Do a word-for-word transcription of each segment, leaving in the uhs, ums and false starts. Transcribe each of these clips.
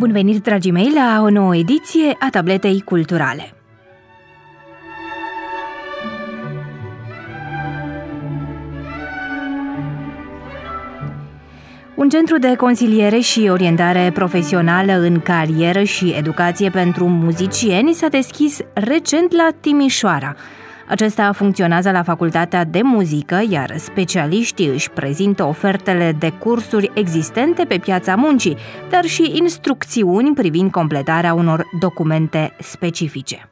Bun venit, dragii mei, la o nouă ediție a Tabletei Culturale. Un centru de consiliere și orientare profesională în carieră și educație pentru muzicieni s-a deschis recent la Timișoara. Acesta funcționează la Facultatea de Muzică, iar specialiștii își prezintă ofertele de cursuri existente pe piața muncii, dar și instrucțiuni privind completarea unor documente specifice.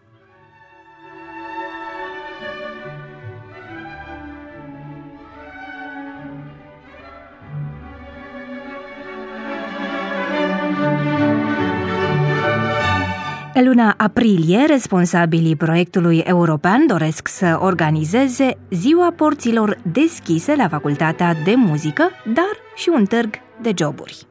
În luna aprilie, responsabilii proiectului european doresc să organizeze Ziua Porților Deschise la Facultatea de Muzică, dar și un târg de joburi.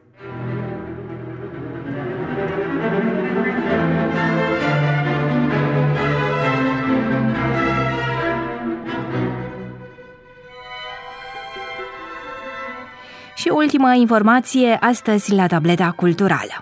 Și ultima informație astăzi la Tableta Culturală.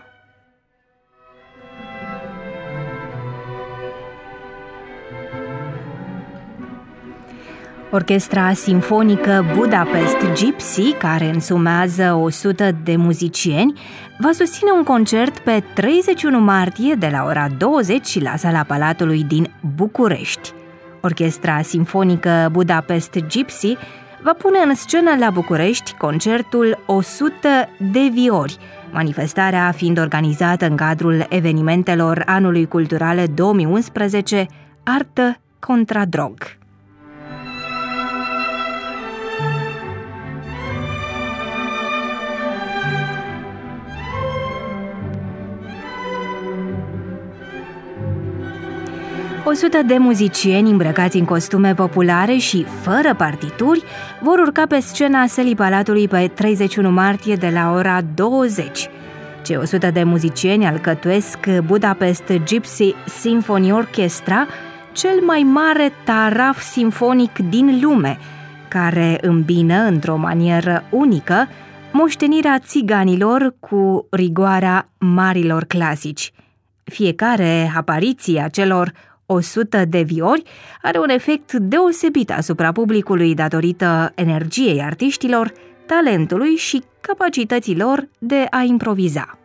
Orchestra Sinfonică Budapest Gypsy, care însumează o sută de muzicieni, va susține un concert pe treizeci și unu martie de la ora douăzeci la Sala Palatului din București. Orchestra Sinfonică Budapest Gypsy va pune în scenă la București concertul o sută de viori, manifestarea fiind organizată în cadrul evenimentelor Anului Cultural două mii unsprezece Artă contra drog. O sută de muzicieni îmbrăcați în costume populare și fără partituri vor urca pe scena Sălii Palatului pe treizeci și unu martie de la ora douăzeci. Cei o sută de muzicieni alcătuiesc Budapest Gypsy Symphony Orchestra, cel mai mare taraf simfonic din lume, care îmbină într-o manieră unică moștenirea țiganilor cu rigoarea marilor clasici. Fiecare apariție a celor o sută de viori are un efect deosebit asupra publicului datorită energiei artiștilor, talentului și capacităților de a improviza.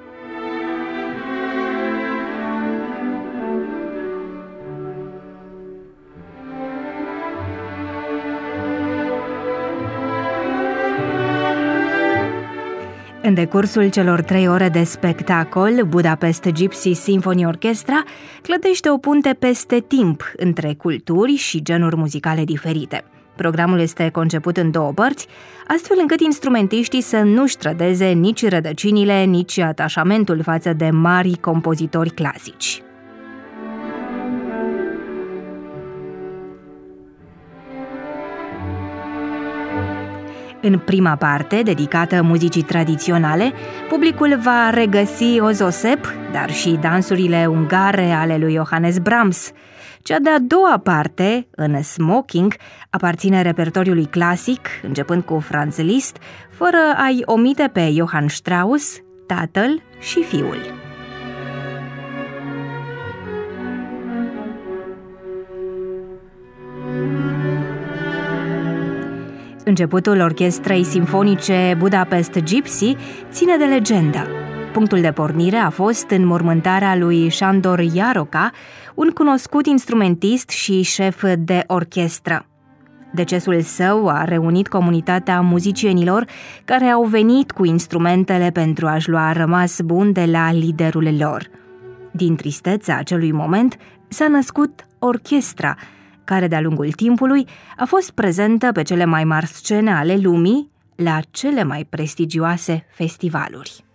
În decursul celor trei ore de spectacol, Budapest Gypsy Symphony Orchestra clădește o punte peste timp între culturi și genuri muzicale diferite. Programul este conceput în două părți, astfel încât instrumentiștii să nu-și trădeze nici rădăcinile, nici atașamentul față de mari compozitori clasici. În prima parte, dedicată muzicii tradiționale, publicul va regăsi Ozosep, dar și dansurile ungare ale lui Johannes Brahms. Cea de-a doua parte, în smoking, aparține repertoriului clasic, începând cu Franz Liszt, fără a-i omite pe Johann Strauss, tatăl și fiul. Începutul orchestrei simfonice Budapest Gypsy ține de legendă. Punctul de pornire a fost înmormântarea lui Sándor Járóka, un cunoscut instrumentist și șef de orchestră. Decesul său a reunit comunitatea muzicienilor care au venit cu instrumentele pentru a-și lua rămas bun de la liderul lor. Din tristețea acelui moment s-a născut orchestra, care de-a lungul timpului a fost prezentă pe cele mai mari scene ale lumii, la cele mai prestigioase festivaluri.